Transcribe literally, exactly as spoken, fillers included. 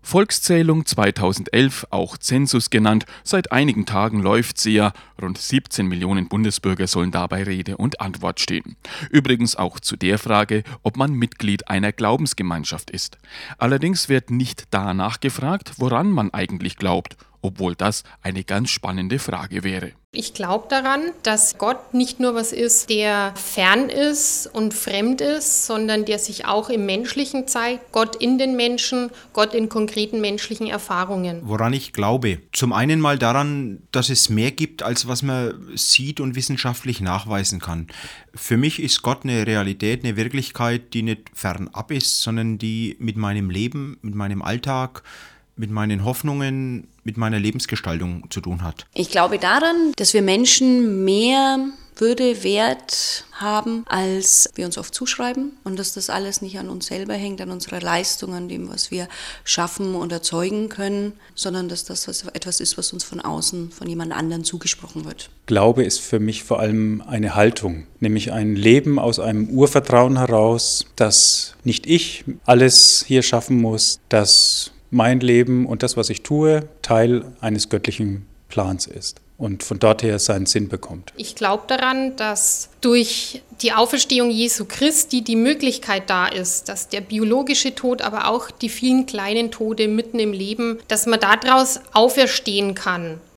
Volkszählung zweitausendelf, auch Zensus genannt, seit einigen Tagen läuft sie ja. Rund siebzehn Millionen Bundesbürger sollen dabei Rede und Antwort stehen. Übrigens auch zu der Frage, ob man Mitglied einer Glaubensgemeinschaft ist. Allerdings wird nicht danach gefragt, woran man eigentlich glaubt, obwohl das eine ganz spannende Frage wäre. Ich glaube daran, dass Gott nicht nur was ist, der fern ist und fremd ist, sondern der sich auch im Menschlichen zeigt. Gott in den Menschen, Gott in konkreten menschlichen Erfahrungen. Woran ich glaube? Zum einen mal daran, dass es mehr gibt, als was man sieht und wissenschaftlich nachweisen kann. Für mich ist Gott eine Realität, eine Wirklichkeit, die nicht fernab ist, sondern die mit meinem Leben, mit meinem Alltag, mit meinen Hoffnungen, mit meiner Lebensgestaltung zu tun hat. Ich glaube daran, dass wir Menschen mehr Würde, Wert haben, als wir uns oft zuschreiben und dass das alles nicht an uns selber hängt, an unserer Leistung, an dem, was wir schaffen und erzeugen können, sondern dass das etwas ist, was uns von außen, von jemand anderem zugesprochen wird. Glaube ist für mich vor allem eine Haltung, nämlich ein Leben aus einem Urvertrauen heraus, dass nicht ich alles hier schaffen muss, dass mein Leben und das, was ich tue, Teil eines göttlichen Plans ist und von dort her seinen Sinn bekommt. Ich glaube daran, dass durch die Auferstehung Jesu Christi die Möglichkeit da ist, dass der biologische Tod, aber auch die vielen kleinen Tode mitten im Leben, dass man daraus auferstehen kann.